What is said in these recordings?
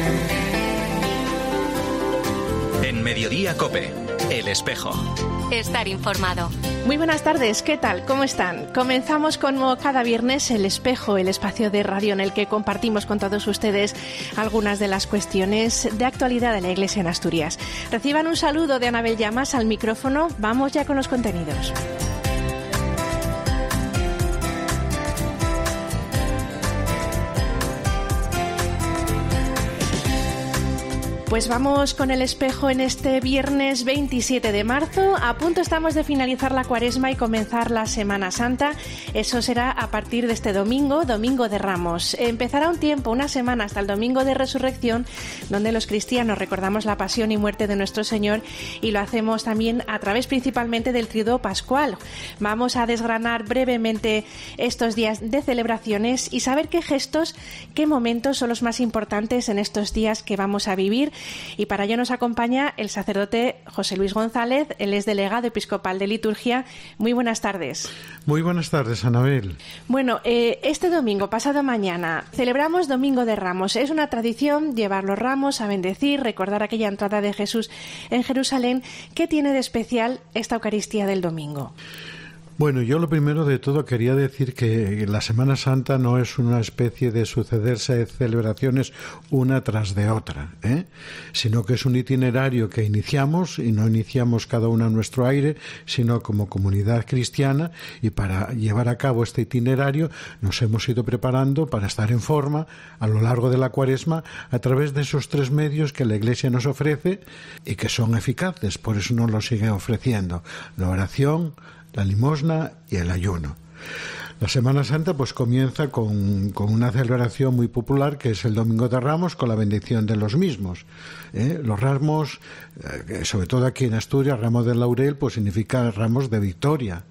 En Mediodía COPE, El Espejo. Estar informado. Muy buenas tardes, ¿qué tal? ¿Cómo están? Comenzamos como cada viernes El Espejo, el espacio de radio en el que compartimos con todos ustedes algunas de las cuestiones de actualidad de la Iglesia en Asturias. Reciban un saludo de Anabel Llamas al micrófono. Vamos ya con los contenidos. Pues vamos con El Espejo en este viernes 27 de marzo. A punto estamos de finalizar la Cuaresma y comenzar la Semana Santa. Eso será a partir de este domingo, Domingo de Ramos. Empezará un tiempo, una semana hasta el Domingo de Resurrección, donde los cristianos recordamos la pasión y muerte de nuestro Señor, y lo hacemos también a través principalmente del Triduo Pascual. Vamos a desgranar brevemente estos días de celebraciones y saber qué gestos, qué momentos son los más importantes en estos días que vamos a vivir. Y para ello nos acompaña el sacerdote José Luis González, él es delegado episcopal de liturgia. Muy buenas tardes. Muy buenas tardes, Anabel. Bueno, este domingo, pasado mañana, celebramos Domingo de Ramos. Es una tradición llevar los ramos a bendecir, recordar aquella entrada de Jesús en Jerusalén. ¿Qué tiene de especial esta Eucaristía del domingo? Bueno, yo lo primero de todo quería decir que la Semana Santa no es una especie de sucederse de celebraciones una tras de otra, sino que es un itinerario que iniciamos, y no iniciamos cada uno a nuestro aire, sino como comunidad cristiana, y para llevar a cabo este itinerario nos hemos ido preparando para estar en forma a lo largo de la Cuaresma a través de esos tres medios que la Iglesia nos ofrece y que son eficaces, por eso nos los sigue ofreciendo: la oración, la limosna y el ayuno. La Semana Santa pues comienza con una celebración muy popular, que es el Domingo de Ramos, con la bendición de los mismos. Los ramos, sobre todo aquí en Asturias, ramos de laurel, pues significa ramos de victoria,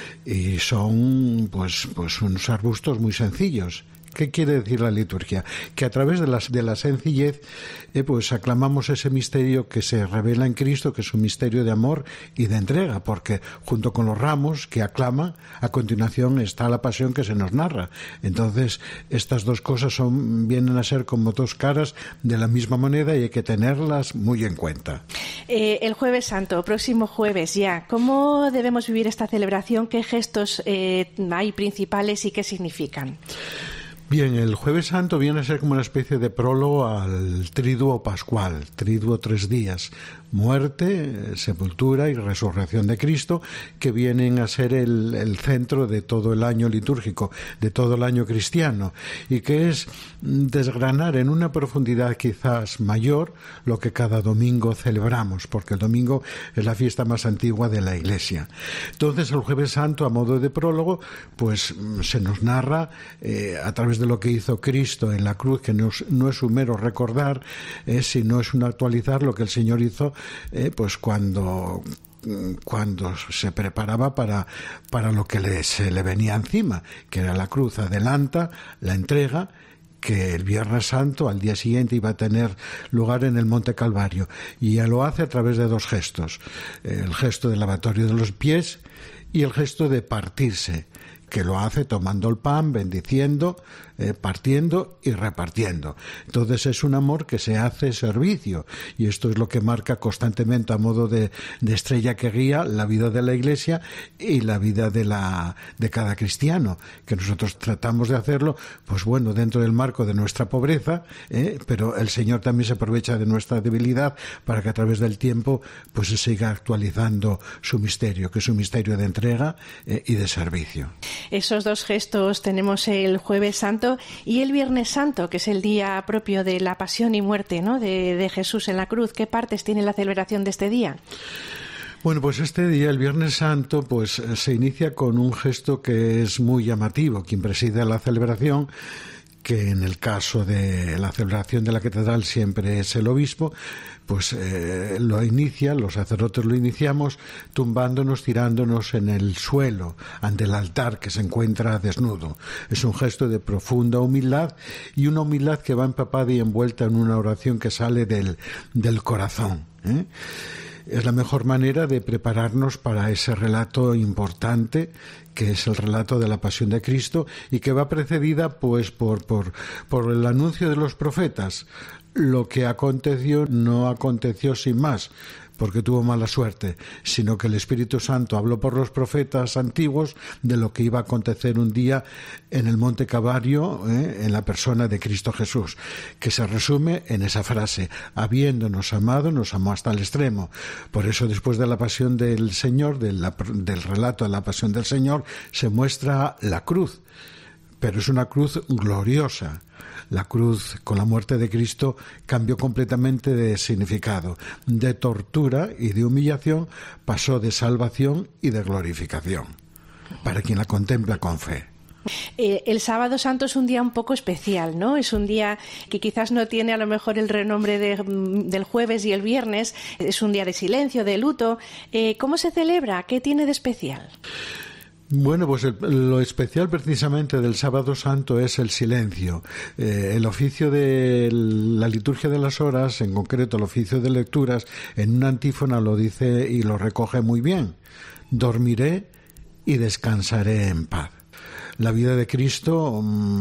y son pues unos arbustos muy sencillos. ¿Qué quiere decir la liturgia? Que a través de la sencillez pues aclamamos ese misterio que se revela en Cristo, que es un misterio de amor y de entrega, porque junto con los ramos que aclaman, a continuación está la pasión que se nos narra. Entonces, estas dos cosas vienen a ser como dos caras de la misma moneda, y hay que tenerlas muy en cuenta. El Jueves Santo, próximo jueves ya, ¿cómo debemos vivir esta celebración? ¿Qué gestos hay principales y qué significan? Bien, el Jueves Santo viene a ser como una especie de prólogo al Triduo Pascual, Triduo 3 días, muerte, sepultura y resurrección de Cristo, que vienen a ser el centro de todo el año litúrgico, de todo el año cristiano, y que es desgranar en una profundidad quizás mayor lo que cada domingo celebramos, porque el domingo es la fiesta más antigua de la Iglesia. Entonces, el Jueves Santo, a modo de prólogo, pues se nos narra a través de lo que hizo Cristo en la cruz, que no es un mero recordar, sino es un actualizar lo que el Señor hizo pues cuando se preparaba para lo que se le venía encima, que era la cruz. Adelanta la entrega que el Viernes Santo, al día siguiente, iba a tener lugar en el Monte Calvario, y ya lo hace a través de dos gestos: el gesto del lavatorio de los pies y el gesto de partirse, que lo hace tomando el pan, bendiciendo, partiendo y repartiendo. Entonces es un amor que se hace servicio, y esto es lo que marca constantemente, a modo de estrella que guía la vida de la Iglesia y la vida de cada cristiano, que nosotros tratamos de hacerlo, pues bueno, dentro del marco de nuestra pobreza, pero el Señor también se aprovecha de nuestra debilidad para que a través del tiempo pues se siga actualizando su misterio, que es un misterio de entrega y de servicio. Esos dos gestos tenemos el Jueves Santo y el Viernes Santo, que es el día propio de la pasión y muerte, ¿no?, de Jesús en la cruz. ¿Qué partes tiene la celebración de este día? Bueno, pues este día, el Viernes Santo, pues se inicia con un gesto que es muy llamativo. Quien preside la celebración, que en el caso de la celebración de la catedral siempre es el obispo, pues lo inicia, los sacerdotes lo iniciamos tumbándonos, tirándonos en el suelo ante el altar que se encuentra desnudo. Es un gesto de profunda humildad, y una humildad que va empapada y envuelta en una oración que sale del corazón, Es la mejor manera de prepararnos para ese relato importante que es el relato de la pasión de Cristo y que va precedida pues por el anuncio de los profetas. Lo que aconteció no aconteció sin más, porque tuvo mala suerte, sino que el Espíritu Santo habló por los profetas antiguos de lo que iba a acontecer un día en el Monte Calvario, en la persona de Cristo Jesús, que se resume en esa frase: habiéndonos amado, nos amó hasta el extremo. Por eso, después de la pasión del Señor, del relato de la pasión del Señor, se muestra la cruz, pero es una cruz gloriosa. La cruz, con la muerte de Cristo, cambió completamente de significado. De tortura y de humillación pasó de salvación y de glorificación, para quien la contempla con fe. El Sábado Santo es un día un poco especial, ¿no? Es un día que quizás no tiene a lo mejor el renombre del jueves y el viernes. Es un día de silencio, de luto. ¿Cómo se celebra? ¿Qué tiene de especial? Bueno, pues lo especial precisamente del Sábado Santo es el silencio. El oficio de la liturgia de las horas, en concreto el oficio de lecturas, en una antífona lo dice y lo recoge muy bien: dormiré y descansaré en paz. La vida de Cristo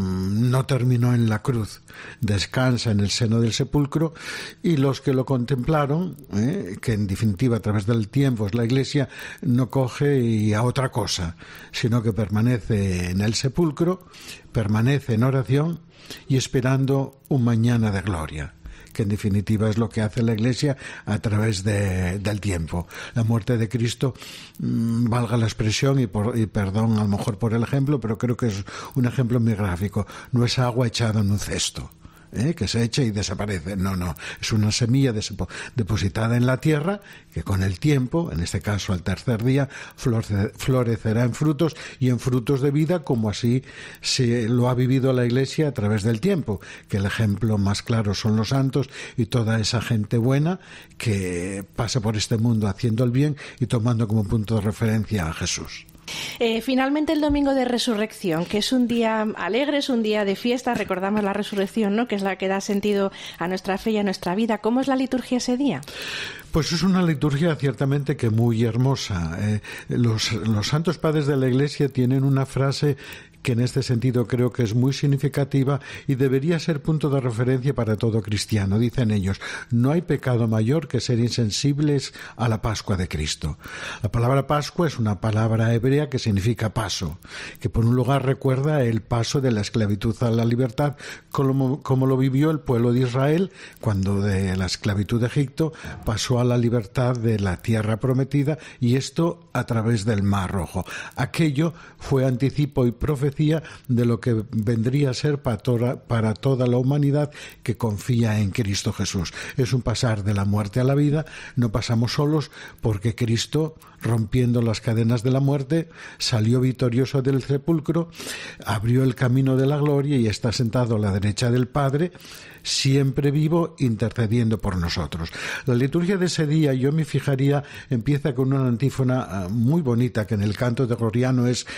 no terminó en la cruz, descansa en el seno del sepulcro, y los que lo contemplaron, que en definitiva a través del tiempo es la Iglesia, no coge y a otra cosa, sino que permanece en el sepulcro, permanece en oración y esperando un mañana de gloria, que en definitiva es lo que hace la Iglesia a través del tiempo. La muerte de Cristo, valga la expresión y perdón a lo mejor por el ejemplo, pero creo que es un ejemplo muy gráfico: no es agua echada en un cesto, que se echa y desaparece. No, es una semilla depositada en la tierra que con el tiempo, en este caso al tercer día, florecerá en frutos, y en frutos de vida, como así se lo ha vivido la Iglesia a través del tiempo, que el ejemplo más claro son los santos y toda esa gente buena que pasa por este mundo haciendo el bien y tomando como punto de referencia a Jesús. Finalmente, el Domingo de Resurrección, que es un día alegre, es un día de fiesta, recordamos la resurrección, ¿no?, que es la que da sentido a nuestra fe y a nuestra vida. ¿Cómo es la liturgia ese día? Pues es una liturgia ciertamente que muy hermosa. Los santos padres de la Iglesia tienen una frase que en este sentido creo que es muy significativa y debería ser punto de referencia para todo cristiano. Dicen ellos: no hay pecado mayor que ser insensibles a la Pascua de Cristo. La palabra Pascua es una palabra hebrea que significa paso, que por un lugar recuerda el paso de la esclavitud a la libertad, como lo vivió el pueblo de Israel cuando de la esclavitud de Egipto pasó a la libertad de la tierra prometida, y esto a través del Mar Rojo. Aquello fue anticipo y profecía de lo que vendría a ser para toda la humanidad que confía en Cristo Jesús. Es un pasar de la muerte a la vida. No pasamos solos, porque Cristo, rompiendo las cadenas de la muerte, salió victorioso del sepulcro, abrió el camino de la gloria y está sentado a la derecha del Padre, siempre vivo, intercediendo por nosotros. La liturgia de ese día, yo me fijaría, empieza con una antífona muy bonita que en el canto de Gregoriano es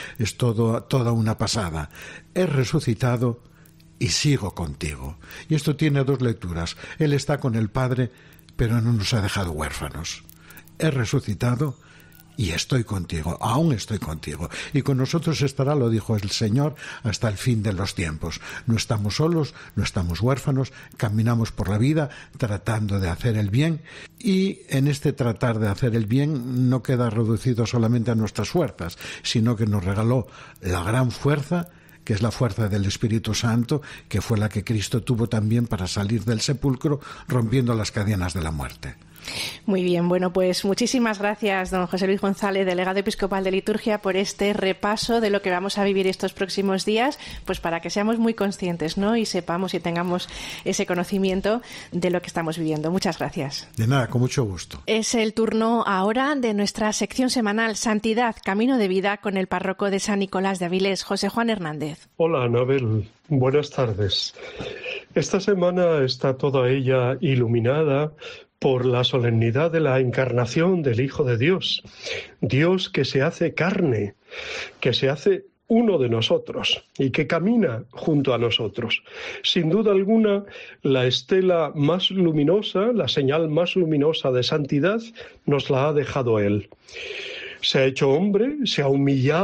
toda una pasada: he resucitado y sigo contigo. Y esto tiene dos lecturas: Él está con el Padre, pero no nos ha dejado huérfanos. He resucitado y estoy contigo, aún estoy contigo. Y con nosotros estará, lo dijo el Señor, hasta el fin de los tiempos. No estamos solos, no estamos huérfanos, caminamos por la vida tratando de hacer el bien, y en este tratar de hacer el bien no queda reducido solamente a nuestras fuerzas, sino que nos regaló la gran fuerza, que es la fuerza del Espíritu Santo, que fue la que Cristo tuvo también para salir del sepulcro, rompiendo las cadenas de la muerte. Muy bien, bueno, pues muchísimas gracias, don José Luis González, delegado episcopal de liturgia, por este repaso de lo que vamos a vivir estos próximos días, pues para que seamos muy conscientes, ¿no?, y sepamos y tengamos ese conocimiento de lo que estamos viviendo. Muchas gracias. De nada, con mucho gusto. Es el turno ahora de nuestra sección semanal Santidad, Camino de Vida, con el párroco de San Nicolás de Avilés, José Juan Hernández. Hola, Anabel. Buenas tardes. Esta semana está toda ella iluminada por la solemnidad de la encarnación del Hijo de Dios, Dios que se hace carne, que se hace uno de nosotros y que camina junto a nosotros. Sin duda alguna, la estela más luminosa, la señal más luminosa de santidad, nos la ha dejado Él. Se ha hecho hombre, se ha humillado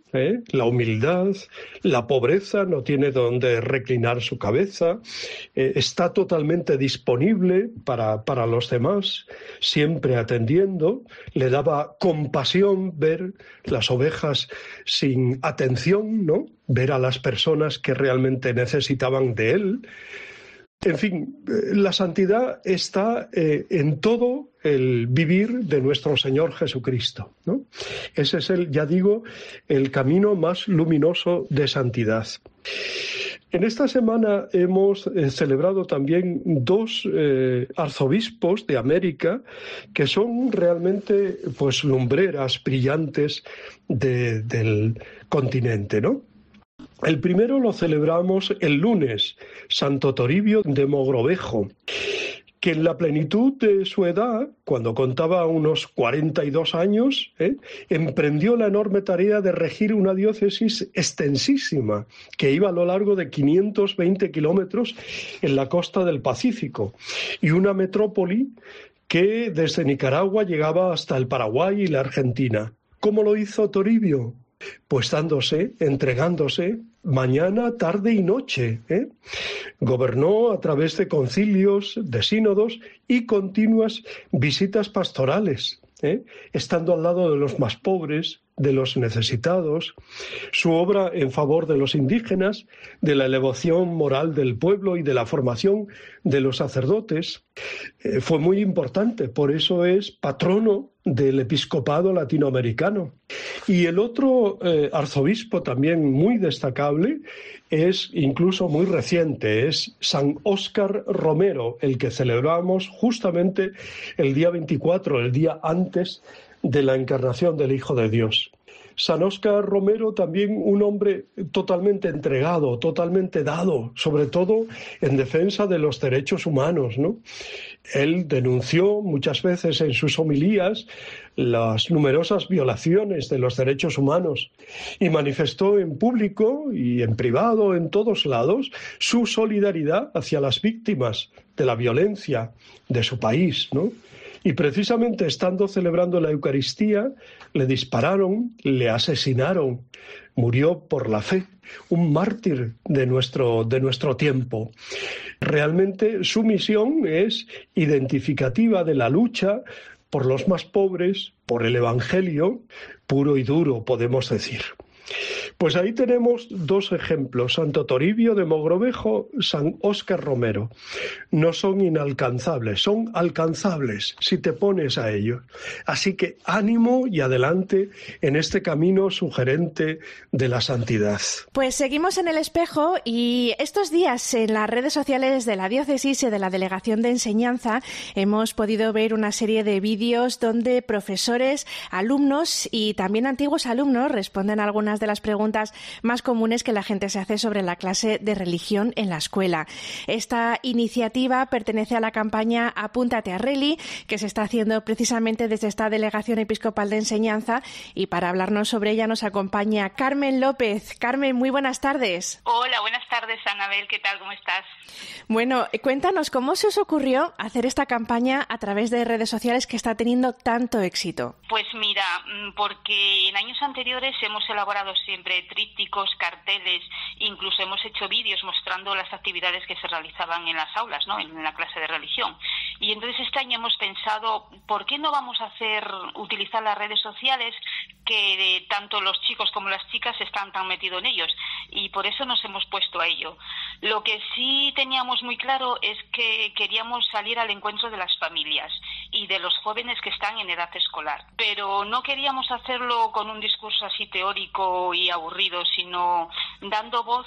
la humildad, la pobreza, no tiene donde reclinar su cabeza, está totalmente disponible para los demás, siempre atendiendo, le daba compasión ver las ovejas sin atención, ¿no? Ver a las personas que realmente necesitaban de él. En fin, la santidad está en todo el vivir de nuestro Señor Jesucristo, ¿no? Ese es el camino más luminoso de santidad. En esta semana hemos celebrado también 2 arzobispos de América que son realmente pues lumbreras brillantes del continente, ¿no? El primero lo celebramos el lunes, Santo Toribio de Mogrovejo, que en la plenitud de su edad, cuando contaba unos 42 años, emprendió la enorme tarea de regir una diócesis extensísima que iba a lo largo de 520 kilómetros en la costa del Pacífico y una metrópoli que desde Nicaragua llegaba hasta el Paraguay y la Argentina. ¿Cómo lo hizo Toribio? Pues entregándose, mañana, tarde y noche. Gobernó a través de concilios, de sínodos y continuas visitas pastorales, estando al lado de los más pobres, de los necesitados. Su obra en favor de los indígenas, de la elevación moral del pueblo y de la formación de los sacerdotes, fue muy importante. Por eso es patrono del episcopado latinoamericano. Y el otro arzobispo también muy destacable es incluso muy reciente, es San Óscar Romero, el que celebramos justamente el día 24, el día antes de la encarnación del Hijo de Dios. San Óscar Romero también un hombre totalmente entregado, totalmente dado, sobre todo en defensa de los derechos humanos, ¿no? Él denunció muchas veces en sus homilías las numerosas violaciones de los derechos humanos y manifestó en público y en privado, en todos lados, su solidaridad hacia las víctimas de la violencia de su país, ¿no? Y precisamente estando celebrando la Eucaristía, le dispararon, le asesinaron, murió por la fe, un mártir de nuestro tiempo. Realmente su misión es identificativa de la lucha por los más pobres, por el Evangelio, puro y duro, podemos decir. Pues ahí tenemos 2 ejemplos, Santo Toribio de Mogrovejo, San Óscar Romero. No son inalcanzables, son alcanzables si te pones a ellos. Así que ánimo y adelante en este camino sugerente de la santidad. Pues seguimos en el espejo y estos días en las redes sociales de la diócesis y de la Delegación de Enseñanza hemos podido ver una serie de vídeos donde profesores, alumnos y también antiguos alumnos responden a algunas de las preguntas más comunes que la gente se hace sobre la clase de religión en la escuela. Esta iniciativa pertenece a la campaña Apúntate a Reli, que se está haciendo precisamente desde esta Delegación Episcopal de Enseñanza, y para hablarnos sobre ella nos acompaña Carmen López. Carmen, muy buenas tardes. Hola, buenas tardes, Anabel. ¿Qué tal? ¿Cómo estás? Bueno, cuéntanos, ¿cómo se os ocurrió hacer esta campaña a través de redes sociales que está teniendo tanto éxito? Pues mira, porque en años anteriores hemos elaborado siempre trípticos, carteles, incluso hemos hecho vídeos mostrando las actividades que se realizaban en las aulas, ¿no?, en la clase de religión. Y entonces este año hemos pensado, ¿por qué no vamos a utilizar las redes sociales que tanto los chicos como las chicas están tan metidos en ellos? Y por eso nos hemos puesto a ello. Lo que sí teníamos muy claro es que queríamos salir al encuentro de las familias y de los jóvenes que están en edad escolar, pero no queríamos hacerlo con un discurso así teórico y aburrido, sino dando voz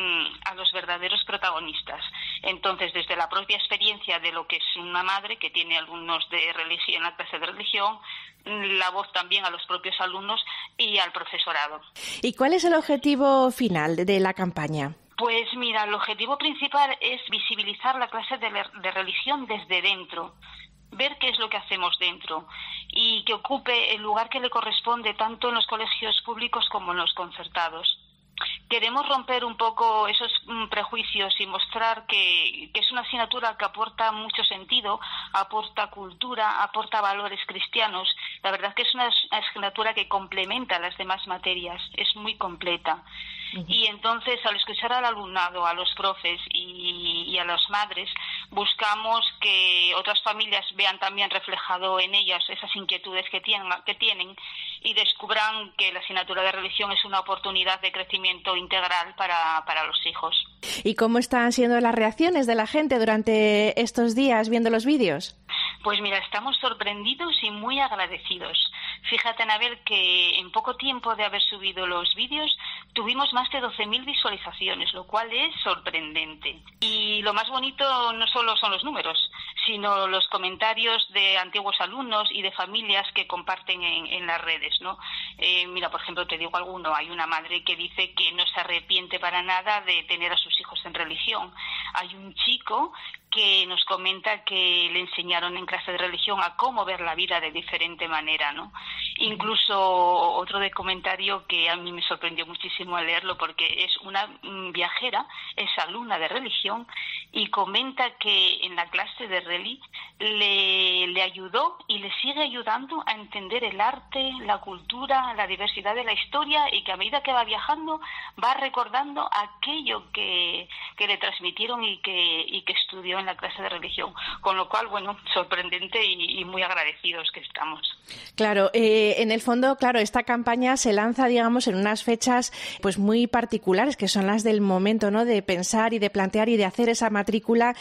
a los verdaderos protagonistas. Entonces, desde la propia experiencia de lo que es una madre que tiene alumnos de religión en la clase de religión, la voz también a los propios alumnos y al profesorado. ¿Y cuál es el objetivo final de la campaña? Pues mira, el objetivo principal es visibilizar la clase de religión desde dentro, ver qué es lo que hacemos dentro y que ocupe el lugar que le corresponde tanto en los colegios públicos como en los concertados. Queremos romper un poco esos prejuicios y mostrar que es una asignatura que aporta mucho sentido, aporta cultura, aporta valores cristianos La verdad que es una asignatura que complementa las demás materias, es muy completa. Y entonces, al escuchar al alumnado, a los profes y a las madres, buscamos que otras familias vean también reflejado en ellas esas inquietudes que tienen y descubran que la asignatura de religión es una oportunidad de crecimiento integral para los hijos. ¿Y cómo están siendo las reacciones de la gente durante estos días viendo los vídeos? Pues mira, estamos sorprendidos y muy agradecidos. Fíjate, Anabel, que en poco tiempo de haber subido los vídeos tuvimos más de 12.000 visualizaciones, lo cual es sorprendente. Y lo más bonito no solo son los números, sino los comentarios de antiguos alumnos y de familias que comparten en las redes, ¿no? Mira, por ejemplo, te digo alguno. Hay una madre que dice que no se arrepiente para nada de tener a sus hijos en religión. Hay un chico que nos comenta que le enseñaron en clase de religión a cómo ver la vida de diferente manera, ¿no? Incluso otro de comentario que a mí me sorprendió muchísimo al leerlo, porque es una viajera, es alumna de religión, y comenta que en la clase de Reli le ayudó y le sigue ayudando a entender el arte, la cultura, la diversidad de la historia, y que a medida que va viajando va recordando aquello que le transmitieron y que estudió en la clase de religión. Con lo cual, bueno, sorprendente y muy agradecidos que estamos. Claro, en el fondo, claro, esta campaña se lanza, digamos, en unas fechas pues muy particulares, que son las del momento, ¿no?, de pensar y de plantear y de hacer esa matrícula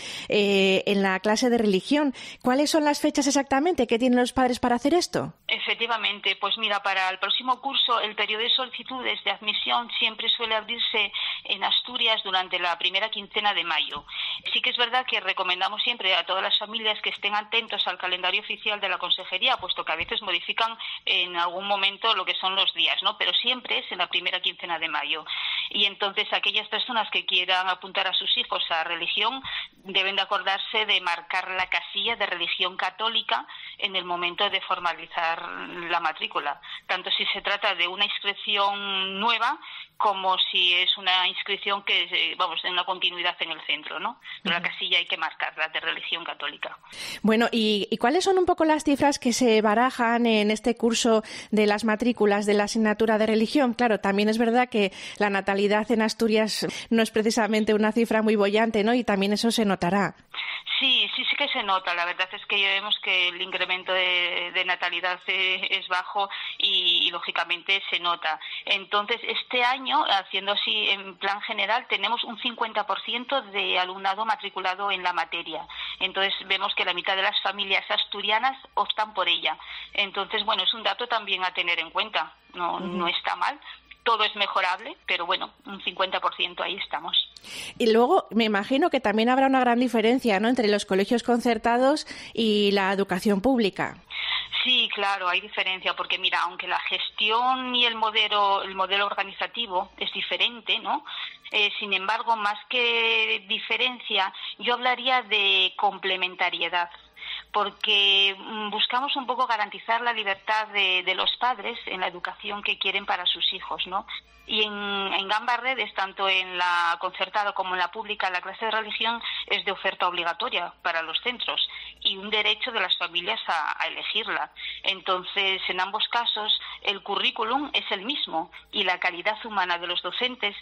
en la clase de religión. ¿Cuáles son las fechas exactamente que tienen los padres para hacer esto? Efectivamente, pues mira, para el próximo curso el periodo de solicitudes de admisión siempre suele abrirse en Asturias durante la primera quincena de mayo. Sí que es verdad que recomendamos siempre a todas las familias que estén atentos al calendario oficial de la consejería, puesto que a veces modifican en algún momento lo que son los días, ¿no? Pero siempre es en la primera quincena de mayo. Y entonces aquellas personas que quieran apuntar a sus hijos a religión deben de acordarse de marcar la casilla de religión católica en el momento de formalizar la matrícula, tanto si se trata de una inscripción nueva como si es una inscripción que, vamos, en una continuidad en el centro, ¿no? Pero la casilla hay que marcarla de religión católica. Bueno, ¿y cuáles son un poco las cifras que se barajan en este curso de las matrículas de la asignatura de religión? Claro, también es verdad que la natalidad en Asturias no es precisamente una cifra muy boyante, ¿no? Y también eso se notará. Sí que se nota. La verdad es que ya vemos que el incremento de natalidad es bajo y lógicamente se nota. Entonces, este año, haciendo así en plan general, tenemos un 50% de alumnado matriculado en la materia. Entonces, vemos que la mitad de las familias asturianas optan por ella. Entonces, bueno, es un dato también a tener en cuenta. No está mal. Todo es mejorable, pero bueno, un 50% ahí estamos. Y luego me imagino que también habrá una gran diferencia, ¿no?, entre los colegios concertados y la educación pública. Sí, claro, hay diferencia, porque mira, aunque la gestión y el modelo organizativo es diferente, ¿no? Sin embargo, más que diferencia, yo hablaría de complementariedad, porque buscamos un poco garantizar la libertad de los padres en la educación que quieren para sus hijos, ¿no? Y en Gambas Redes, tanto en la concertada como en la pública, la clase de religión es de oferta obligatoria para los centros y un derecho de las familias a elegirla. Entonces, en ambos casos, el currículum es el mismo y la calidad humana de los docentes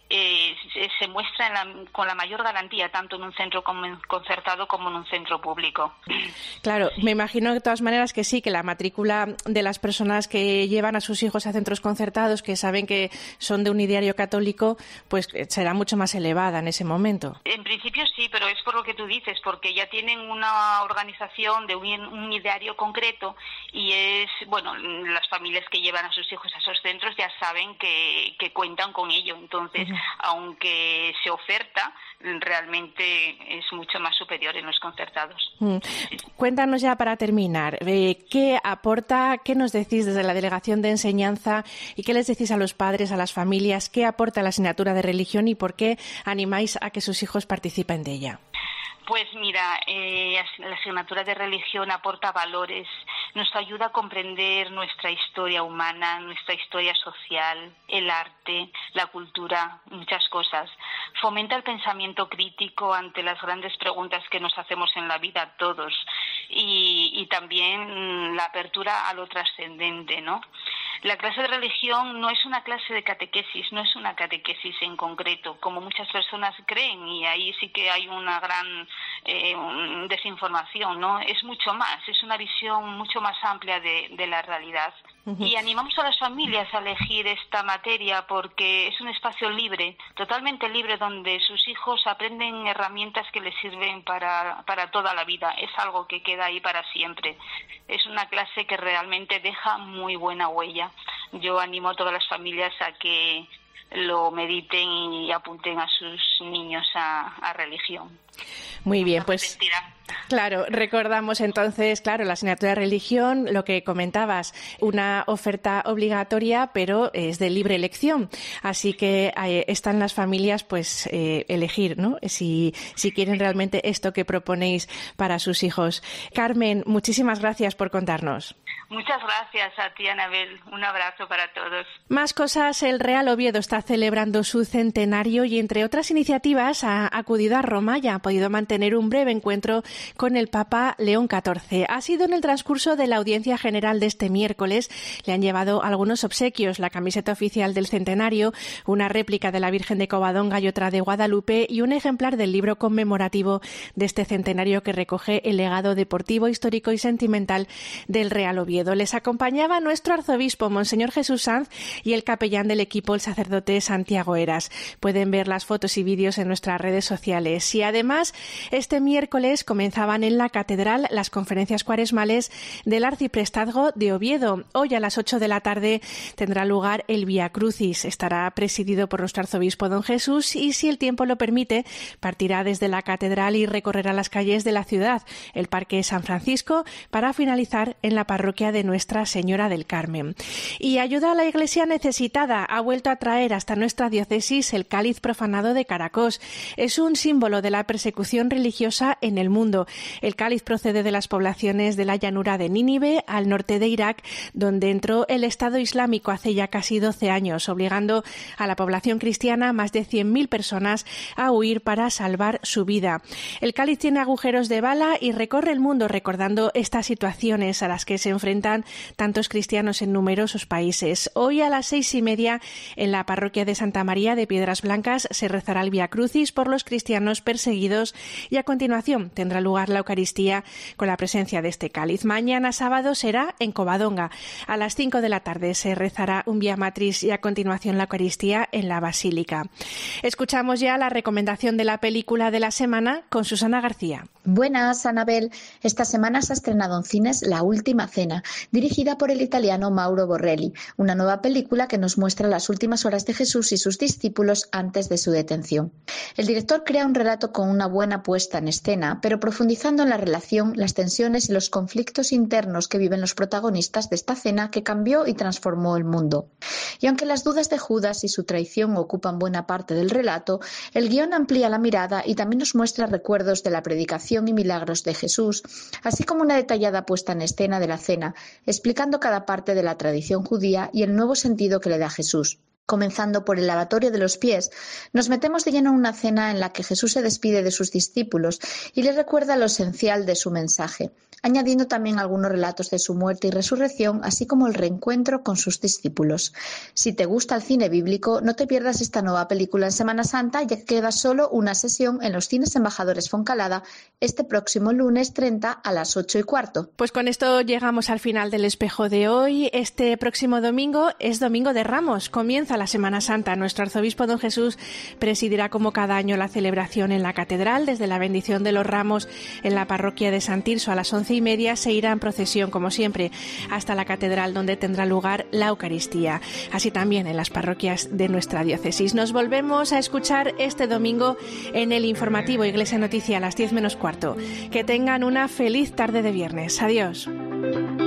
se muestra con la mayor garantía, tanto en un centro concertado como en un centro público. Claro, me imagino de todas maneras que sí, que la matrícula de las personas que llevan a sus hijos a centros concertados, que saben que son de un ideario católico, pues será mucho más elevada en ese momento. En principio sí, pero es por lo que tú dices, porque ya tienen una organización de un ideario concreto y es, bueno, las familias que llevan a sus hijos a esos centros ya saben que cuentan con ello. Entonces, aunque se oferta, realmente es mucho más superior en los concertados. Cuéntanos ya para terminar, ¿qué aporta, qué nos decís desde la Delegación de Enseñanza y qué les decís a los padres, a las familias, qué aporta la asignatura de religión y por qué animáis a que sus hijos participen de ella? Pues mira, la asignatura de religión aporta valores, nos ayuda a comprender nuestra historia humana, nuestra historia social, el arte, la cultura, muchas cosas. Fomenta el pensamiento crítico ante las grandes preguntas que nos hacemos en la vida todos. y también la apertura a lo trascendente, ¿no? La clase de religión no es una clase de catequesis, no es una catequesis en concreto, como muchas personas creen, y ahí sí que hay una gran desinformación, ¿no? Es mucho más, es una visión mucho más amplia de la realidad. Y animamos a las familias a elegir esta materia porque es un espacio libre, totalmente libre, donde sus hijos aprenden herramientas que les sirven para toda la vida. Es algo que queda ahí para siempre. Es una clase que realmente deja muy buena huella. Yo animo a todas las familias a que lo mediten y apunten a sus niños a religión. Muy bien, pues claro, recordamos entonces, claro, la asignatura de religión, lo que comentabas, una oferta obligatoria, pero es de libre elección. Así que están las familias, pues, elegir, ¿no? Si quieren realmente esto que proponéis para sus hijos. Carmen, muchísimas gracias por contarnos. Muchas gracias a ti, Anabel. Un abrazo para todos. Más cosas, el Real Oviedo está celebrando su centenario y, entre otras iniciativas, ha acudido a Roma y ha podido mantener un breve encuentro con el Papa León XIV. Ha sido en el transcurso de la audiencia general de este miércoles. Le han llevado algunos obsequios, la camiseta oficial del centenario, una réplica de la Virgen de Covadonga y otra de Guadalupe y un ejemplar del libro conmemorativo de este centenario que recoge el legado deportivo, histórico y sentimental del Real Oviedo. Les acompañaba nuestro arzobispo, Monseñor Jesús Sanz, y el capellán del equipo, el sacerdote Santiago Heras. Pueden ver las fotos y vídeos en nuestras redes sociales. Y además, este miércoles comenzaban en la catedral las conferencias cuaresmales del Arciprestazgo de Oviedo. Hoy a las 8 de la tarde tendrá lugar el Vía Crucis. Estará presidido por nuestro arzobispo don Jesús y, si el tiempo lo permite, partirá desde la catedral y recorrerá las calles de la ciudad, el Parque San Francisco, para finalizar en la parroquia de Nuestra Señora del Carmen. Y ayuda a la Iglesia necesitada. Ha vuelto a traer hasta nuestra diócesis el cáliz profanado de Caracós. Es un símbolo de la persecución religiosa en el mundo. El cáliz procede de las poblaciones de la llanura de Nínive, al norte de Irak, donde entró el Estado Islámico hace ya casi 12 años, obligando a la población cristiana, más de 100.000 personas, a huir para salvar su vida. El cáliz tiene agujeros de bala y recorre el mundo recordando estas situaciones a las que se enfrentan tantos cristianos en numerosos países. Hoy a las 6:30 en la parroquia de Santa María de Piedras Blancas se rezará el Vía Crucis por los cristianos perseguidos y a continuación tendrá lugar la Eucaristía con la presencia de este cáliz. Mañana sábado será en Covadonga. A las 5 de la tarde se rezará un Vía Matriz y a continuación la Eucaristía en la Basílica. Escuchamos ya la recomendación de la película de la semana con Susana García. Buenas, Anabel. Esta semana se ha estrenado en cines La Última Cena, dirigida por el italiano Mauro Borrelli, una nueva película que nos muestra las últimas horas de Jesús y sus discípulos antes de su detención. El director crea un relato con una buena puesta en escena, pero profundizando en la relación, las tensiones y los conflictos internos que viven los protagonistas de esta cena que cambió y transformó el mundo. Y aunque las dudas de Judas y su traición ocupan buena parte del relato, el guión amplía la mirada y también nos muestra recuerdos de la predicación y milagros de Jesús, así como una detallada puesta en escena de la cena, explicando cada parte de la tradición judía y el nuevo sentido que le da Jesús. Comenzando por el lavatorio de los pies, nos metemos de lleno en una cena en la que Jesús se despide de sus discípulos y les recuerda lo esencial de su mensaje, añadiendo también algunos relatos de su muerte y resurrección, así como el reencuentro con sus discípulos. Si te gusta el cine bíblico, no te pierdas esta nueva película en Semana Santa, ya que queda solo una sesión en los cines Embajadores Foncalada este próximo lunes 30 a las 8:15. Pues con esto llegamos al final del espejo de hoy. Este próximo domingo es Domingo de Ramos. Comienza la Semana Santa. Nuestro arzobispo don Jesús presidirá como cada año la celebración en la catedral. Desde la bendición de los ramos en la parroquia de San Tirso a las 11:30 se irá en procesión, como siempre, hasta la catedral, donde tendrá lugar la Eucaristía. Así también en las parroquias de nuestra diócesis. Nos volvemos a escuchar este domingo en el informativo Iglesia Noticia a las 10 menos cuarto. Que tengan una feliz tarde de viernes. Adiós.